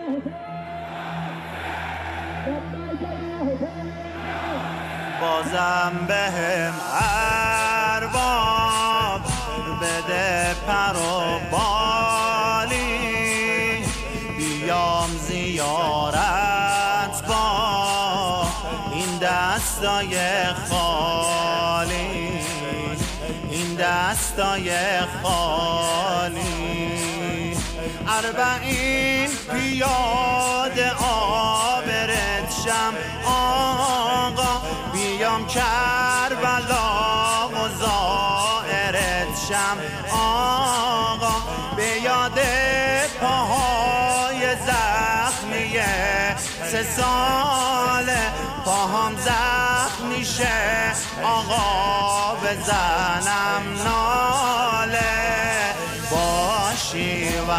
بازم بهم ارباب بده پر و بالی، بیام زیارت با این دستای خالی، این دستای خالی. 40 پیاده آبرت شم آقا، بیام کربلا و زائرت شم آقا، به یاد پاهای زخمی 3 ساله، پاهام زخمی شه آقا بزنم ناله، باشی و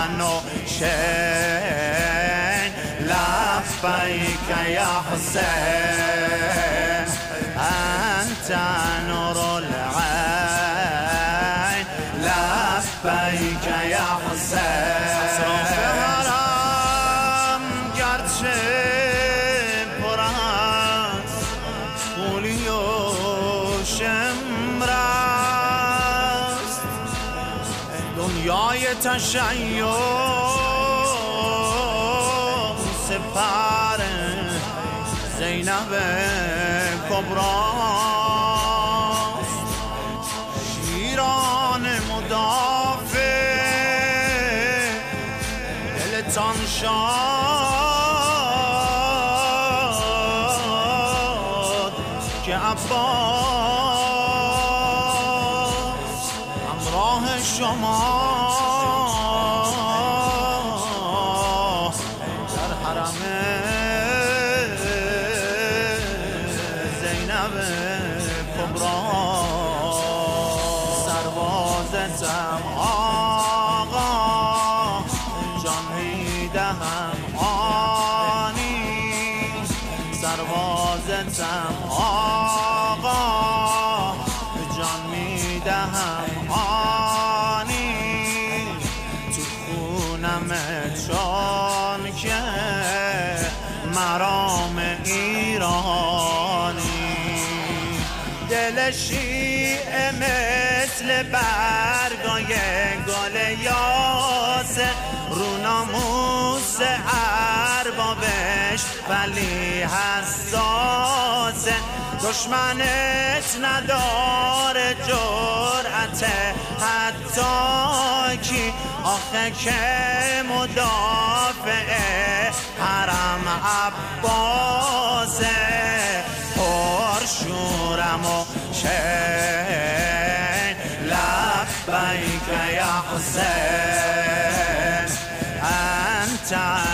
نوشین لبیک یا حسین، انت نور العین لبیک یا حسین. اطراف حرم گرچه پر از غولی و شمر است، دنیای تشیع سپر زینب کبراست، شیران مدافع دلتان شاد که عباس همراه شما در حرم زینب کبرا. سربازتم آقا، جان میدهم آنی، سربازتم آقا، جان میدهم آنی، تو خونم چون که مرام ایرانی، دل شیعه مثل برگای گل یاسه، رو ناموس اربابش ولی حساسه، دشمنت نداره جرأت حتی کی، آخه که مدافع حرم عباسه، پرشورم و شین لبیک یا حسین، انت